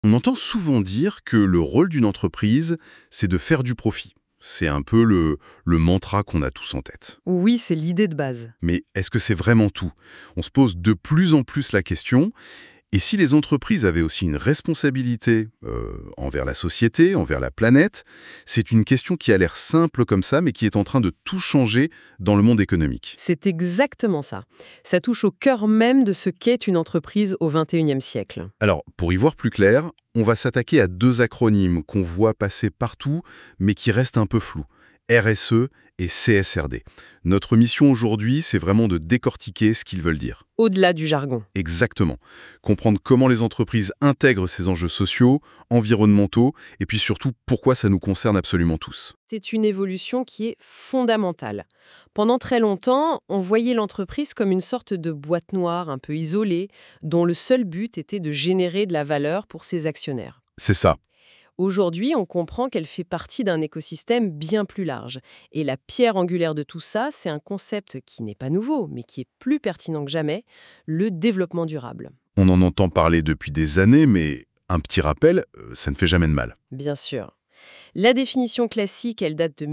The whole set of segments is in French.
On entend souvent dire que le rôle d'une entreprise, c'est de faire du profit. C'est un peu le mantra qu'on a tous en tête. Oui, c'est l'idée de base. Mais est-ce que c'est vraiment tout? On se pose de plus en plus la question. Et si les entreprises avaient aussi une responsabilité envers la société, envers la planète? C'est une question qui a l'air simple comme ça, mais qui est en train de tout changer dans le monde économique. C'est exactement ça. Ça touche au cœur même de ce qu'est une entreprise au XXIe siècle. Alors, pour y voir plus clair, on va s'attaquer à deux acronymes qu'on voit passer partout, mais qui restent un peu flous. RSE et CSRD. Notre mission aujourd'hui, c'est vraiment de décortiquer ce qu'ils veulent dire. Au-delà du jargon. Exactement. Comprendre comment les entreprises intègrent ces enjeux sociaux, environnementaux, et puis surtout pourquoi ça nous concerne absolument tous. C'est une évolution qui est fondamentale. Pendant très longtemps, on voyait l'entreprise comme une sorte de boîte noire un peu isolée, dont le seul but était de générer de la valeur pour ses actionnaires. C'est ça. Aujourd'hui, on comprend qu'elle fait partie d'un écosystème bien plus large. Et la pierre angulaire de tout ça, c'est un concept qui n'est pas nouveau, mais qui est plus pertinent que jamais, le développement durable. On en entend parler depuis des années, mais un petit rappel, ça ne fait jamais de mal. Bien sûr. La définition classique, elle date de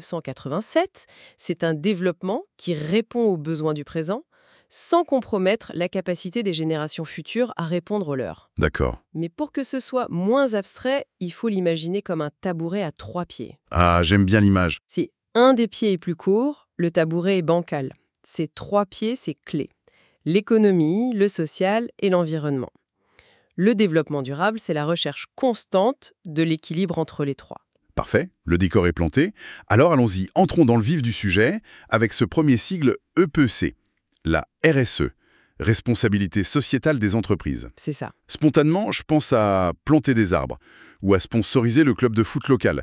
1987. C'est un développement qui répond aux besoins du présent, sans compromettre la capacité des générations futures à répondre aux leurs. D'accord. Mais pour que ce soit moins abstrait, il faut l'imaginer comme un tabouret à 3 pieds. Ah, j'aime bien l'image. Si un des pieds est plus court, le tabouret est bancal. Ces 3 pieds, c'est clé. L'économie, le social et l'environnement. Le développement durable, c'est la recherche constante de l'équilibre entre les trois. Parfait, le décor est planté. Alors allons-y, entrons dans le vif du sujet avec ce premier sigle EPC, la RSE, responsabilité sociétale des entreprises. C'est ça. Spontanément, je pense à planter des arbres ou à sponsoriser le club de foot local.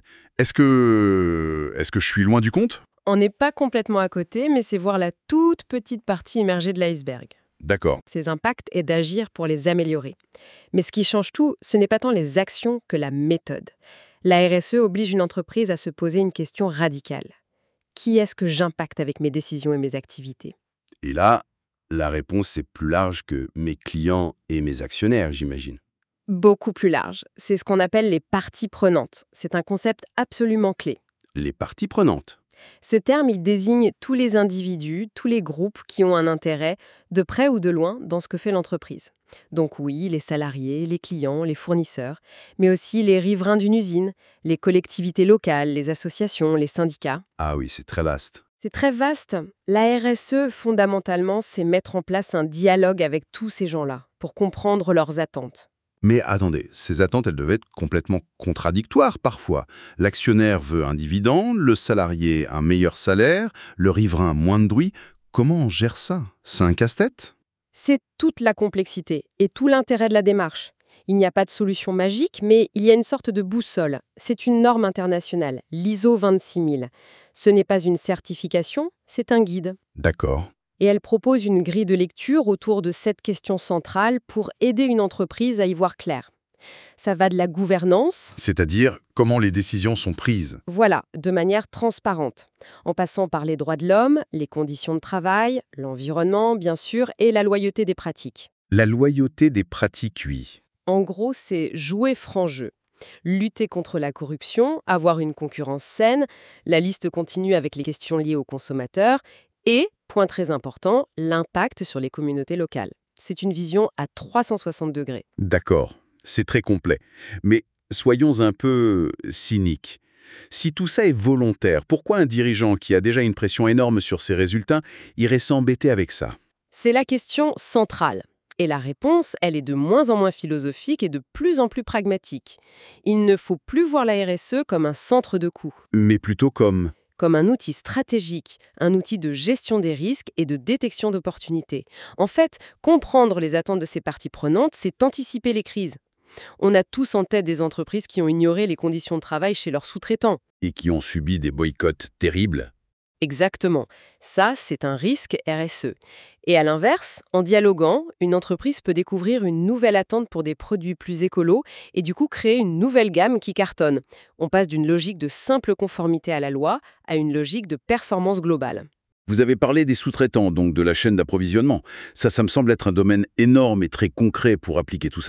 Est-ce que je suis loin du compte? On n'est pas complètement à côté, mais c'est voir la toute petite partie émergée de l'iceberg. D'accord. Ces impacts et d'agir pour les améliorer. Mais ce qui change tout, ce n'est pas tant les actions que la méthode. La RSE oblige une entreprise à se poser une question radicale. Qui est-ce que j'impacte avec mes décisions et mes activités? Et là, la réponse est plus large que mes clients et mes actionnaires, j'imagine. Beaucoup plus large. C'est ce qu'on appelle les parties prenantes. C'est un concept absolument clé. Les parties prenantes. Ce terme, il désigne tous les individus, tous les groupes qui ont un intérêt, de près ou de loin, dans ce que fait l'entreprise. Donc oui, les salariés, les clients, les fournisseurs, mais aussi les riverains d'une usine, les collectivités locales, les associations, les syndicats. Ah oui, c'est très vaste. C'est très vaste. La RSE, fondamentalement, c'est mettre en place un dialogue avec tous ces gens-là, pour comprendre leurs attentes. Mais attendez, ces attentes, elles devaient être complètement contradictoires parfois. L'actionnaire veut un dividende, le salarié un meilleur salaire, le riverain moins de bruit. Comment on gère ça? C'est un casse-tête? C'est toute la complexité et tout l'intérêt de la démarche. Il n'y a pas de solution magique, mais il y a une sorte de boussole. C'est une norme internationale, l'ISO 26000. Ce n'est pas une certification, c'est un guide. D'accord. Et elle propose une grille de lecture autour de cette question centrale pour aider une entreprise à y voir clair. Ça va de la gouvernance, C'est-à-dire comment les décisions sont prises. voilà, de manière transparente, en passant par les droits de l'homme, les conditions de travail, l'environnement, bien sûr, et la loyauté des pratiques. La loyauté des pratiques, oui. En gros, c'est jouer franc jeu. Lutter contre la corruption, avoir une concurrence saine, la liste continue avec les questions liées aux consommateurs et, point très important, l'impact sur les communautés locales. C'est une vision à 360 degrés. D'accord, c'est très complet. Mais soyons un peu cyniques. Si tout ça est volontaire, pourquoi un dirigeant qui a déjà une pression énorme sur ses résultats irait s'embêter avec ça? C'est la question centrale. Et la réponse, elle est de moins en moins philosophique et de plus en plus pragmatique. Il ne faut plus voir la RSE comme un centre de coût, Mais plutôt comme un outil stratégique, un outil de gestion des risques et de détection d'opportunités. En fait, comprendre les attentes de ces parties prenantes, c'est anticiper les crises. On a tous en tête des entreprises qui ont ignoré les conditions de travail chez leurs sous-traitants. et qui ont subi des boycotts terribles. Exactement. Ça, c'est un risque RSE. Et à l'inverse, en dialoguant, une entreprise peut découvrir une nouvelle attente pour des produits plus écolos et du coup créer une nouvelle gamme qui cartonne. On passe d'une logique de simple conformité à la loi à une logique de performance globale. Vous avez parlé des sous-traitants, donc de la chaîne d'approvisionnement. Ça me semble être un domaine énorme et très concret pour appliquer tout ça.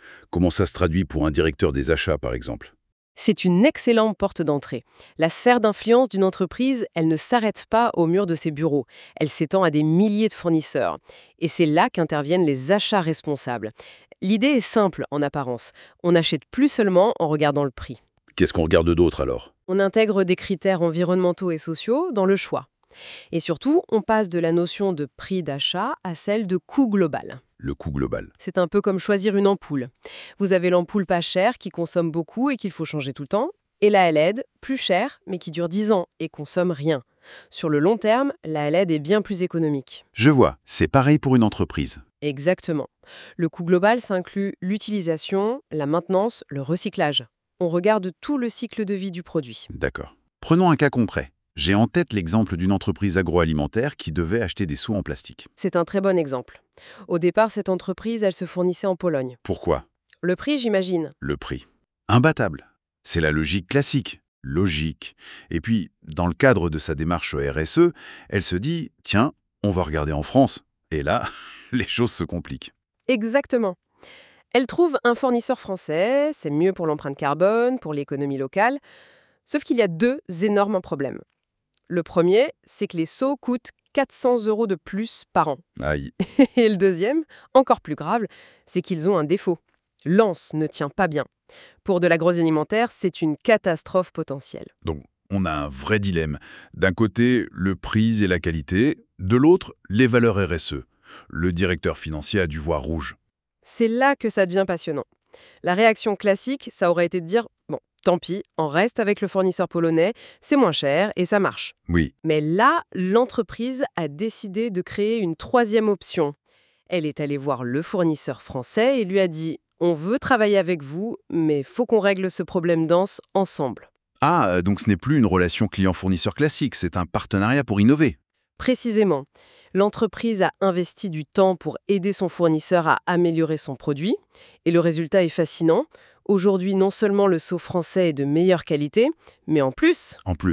Comment ça se traduit pour un directeur des achats, par exemple? C'est une excellente porte d'entrée. La sphère d'influence d'une entreprise, elle ne s'arrête pas au mur de ses bureaux. Elle s'étend à des milliers de fournisseurs. Et c'est là qu'interviennent les achats responsables. L'idée est simple en apparence. On n'achète plus seulement en regardant le prix. Qu'est-ce qu'on regarde d'autre alors? On intègre des critères environnementaux et sociaux dans le choix. Et surtout, on passe de la notion de prix d'achat à celle de coût global. Le coût global. C'est un peu comme choisir une ampoule. Vous avez l'ampoule pas chère qui consomme beaucoup et qu'il faut changer tout le temps, et la LED, plus chère mais qui dure 10 ans et consomme rien. Sur le long terme, la LED est bien plus économique. Je vois, c'est pareil pour une entreprise. Exactement. Le coût global, ça inclut l'utilisation, la maintenance, le recyclage. On regarde tout le cycle de vie du produit. D'accord. Prenons un cas concret. J'ai en tête l'exemple d'une entreprise agroalimentaire qui devait acheter des seaux en plastique. C'est un très bon exemple. Au départ, cette entreprise, elle se fournissait en Pologne. Pourquoi? Le prix, j'imagine. Le prix. Imbattable. C'est la logique classique. Logique. Et puis, dans le cadre de sa démarche au RSE, elle se dit « Tiens, on va regarder en France ». Et là, les choses se compliquent. Exactement. Elle trouve un fournisseur français, c'est mieux pour l'empreinte carbone, pour l'économie locale. Sauf qu'il y a deux énormes problèmes. Le premier, c'est que les seaux coûtent 400 € de plus par an. Aïe. Et le deuxième, encore plus grave, c'est qu'ils ont un défaut. L'anse ne tient pas bien. Pour de l'agroalimentaire, c'est une catastrophe potentielle. Donc, on a un vrai dilemme. D'un côté, le prix et la qualité. De l'autre, les valeurs RSE. Le directeur financier a dû voir rouge. C'est là que ça devient passionnant. La réaction classique, ça aurait été de dire « Bon, tant pis, on reste avec le fournisseur polonais, c'est moins cher et ça marche. » Oui. Mais là, l'entreprise a décidé de créer une troisième option. Elle est allée voir le fournisseur français et lui a dit « On veut travailler avec vous, mais faut qu'on règle ce problème d'anse ensemble. » Ah, donc ce n'est plus une relation client-fournisseur classique, c'est un partenariat pour innover. Précisément, l'entreprise a investi du temps pour aider son fournisseur à améliorer son produit. Et le résultat est fascinant. Aujourd'hui, non seulement le seau français est de meilleure qualité, mais en plus,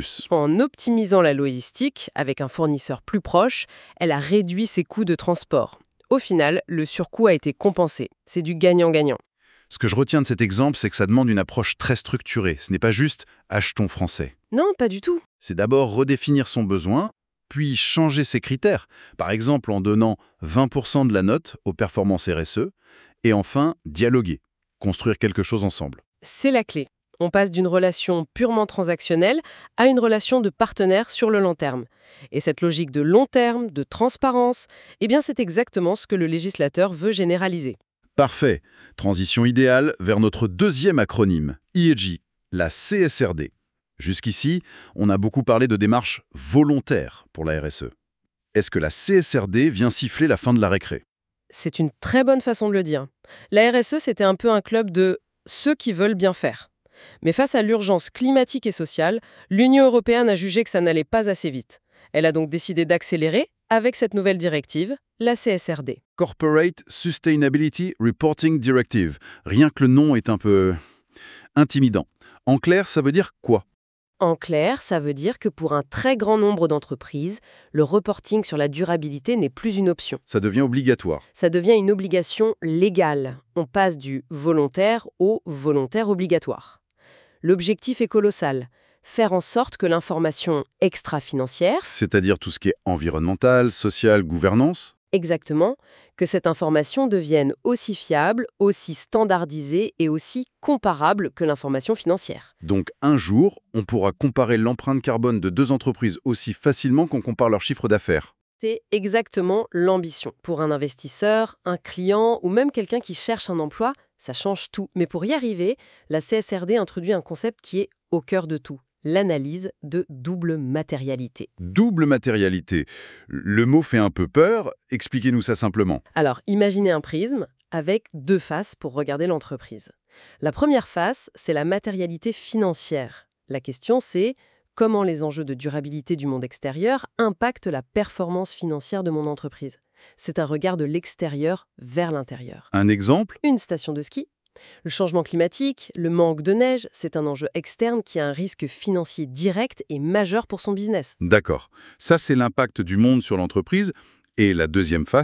en optimisant la logistique avec un fournisseur plus proche, elle a réduit ses coûts de transport. Au final, le surcoût a été compensé. C'est du gagnant-gagnant. Ce que je retiens de cet exemple, c'est que ça demande une approche très structurée. Ce n'est pas juste « achetons français ». Non, pas du tout. C'est d'abord redéfinir son besoin, puis changer ses critères, par exemple en donnant 20% de la note aux performances RSE, et enfin dialoguer, construire quelque chose ensemble. C'est la clé. On passe d'une relation purement transactionnelle à une relation de partenaire sur le long terme. Et cette logique de long terme, de transparence, eh bien c'est exactement ce que le législateur veut généraliser. Parfait. Transition idéale vers notre deuxième acronyme, ESG, la CSRD. Jusqu'ici, on a beaucoup parlé de démarches volontaires pour la RSE. Est-ce que la CSRD vient siffler la fin de la récré? C'est une très bonne façon de le dire. La RSE, c'était un peu un club de ceux qui veulent bien faire. Mais face à l'urgence climatique et sociale, l'Union européenne a jugé que ça n'allait pas assez vite. Elle a donc décidé d'accélérer avec cette nouvelle directive, la CSRD. Corporate Sustainability Reporting Directive. Rien que le nom est un peu intimidant. En clair, ça veut dire quoi? En clair, ça veut dire que pour un très grand nombre d'entreprises, le reporting sur la durabilité n'est plus une option. Ça devient obligatoire. Ça devient une obligation légale. On passe du volontaire au volontaire obligatoire. L'objectif est colossal. Faire en sorte que l'information extra-financière, C'est-à-dire tout ce qui est environnemental, social, gouvernance? exactement, que cette information devienne aussi fiable, aussi standardisée et aussi comparable que l'information financière. Donc un jour, on pourra comparer l'empreinte carbone de deux entreprises aussi facilement qu'on compare leur chiffre d'affaires. C'est exactement l'ambition. Pour un investisseur, un client ou même quelqu'un qui cherche un emploi, ça change tout. Mais pour y arriver, la CSRD introduit un concept qui est au cœur de tout. L'analyse de double matérialité. Double matérialité. Le mot fait un peu peur, expliquez-nous ça simplement. Alors, imaginez un prisme avec deux faces pour regarder l'entreprise. La première face, c'est la matérialité financière. La question, c'est comment les enjeux de durabilité du monde extérieur impactent la performance financière de mon entreprise. C'est un regard de l'extérieur vers l'intérieur. Un exemple? Une station de ski. Le changement climatique, le manque de neige, c'est un enjeu externe qui a un risque financier direct et majeur pour son business. D'accord. Ça, c'est l'impact du monde sur l'entreprise. Et la deuxième face?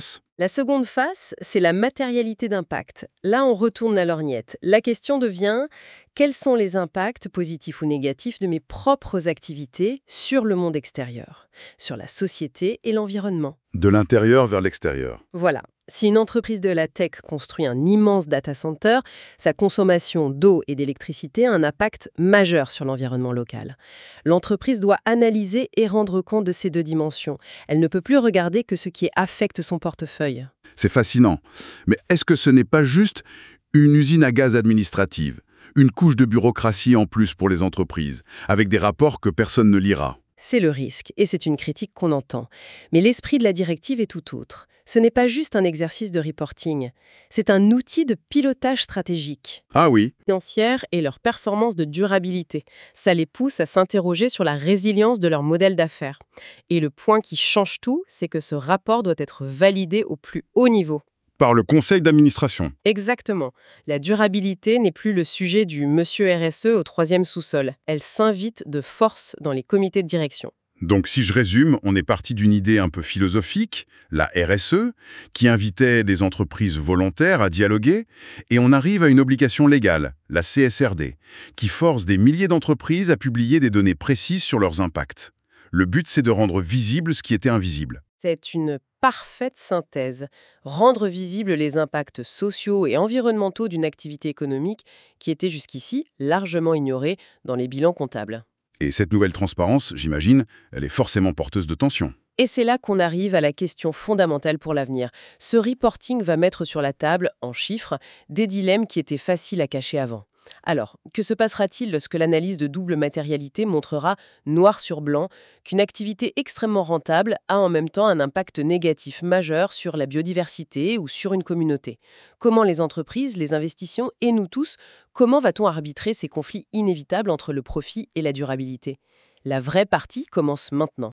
La seconde face, c'est la matérialité d'impact. Là, on retourne la lorgnette. La question devient, quels sont les impacts positifs ou négatifs de mes propres activités sur le monde extérieur, sur la société et l'environnement? De l'intérieur vers l'extérieur. Voilà. Si une entreprise de la tech construit un immense data center, sa consommation d'eau et d'électricité a un impact majeur sur l'environnement local. L'entreprise doit analyser et rendre compte de ces deux dimensions. Elle ne peut plus regarder que ce qui affecte son portefeuille. C'est fascinant. Mais est-ce que ce n'est pas juste une usine à gaz administrative? Une couche de bureaucratie en plus pour les entreprises, avec des rapports que personne ne lira? C'est le risque, et c'est une critique qu'on entend. Mais l'esprit de la directive est tout autre. Ce n'est pas juste un exercice de reporting, c'est un outil de pilotage stratégique. Ah oui, Financières et leur performance de durabilité. Ça les pousse à s'interroger sur la résilience de leur modèle d'affaires. Et le point qui change tout, c'est que ce rapport doit être validé au plus haut niveau. par le conseil d'administration. Exactement. La durabilité n'est plus le sujet du monsieur RSE au troisième sous-sol. Elle s'invite de force dans les comités de direction. Donc si je résume, on est parti d'une idée un peu philosophique, la RSE, qui invitait des entreprises volontaires à dialoguer, et on arrive à une obligation légale, la CSRD, qui force des milliers d'entreprises à publier des données précises sur leurs impacts. Le but, c'est de rendre visible ce qui était invisible. C'est une parfaite synthèse. Rendre visibles les impacts sociaux et environnementaux d'une activité économique qui était jusqu'ici largement ignorée dans les bilans comptables. Et cette nouvelle transparence, j'imagine, elle est forcément porteuse de tension. Et c'est là qu'on arrive à la question fondamentale pour l'avenir. Ce reporting va mettre sur la table, en chiffres, des dilemmes qui étaient faciles à cacher avant. Alors, que se passera-t-il lorsque l'analyse de double matérialité montrera, noir sur blanc, qu'une activité extrêmement rentable a en même temps un impact négatif majeur sur la biodiversité ou sur une communauté? Comment les entreprises, les investitions et nous tous, comment va-t-on arbitrer ces conflits inévitables entre le profit et la durabilité? La vraie partie commence maintenant.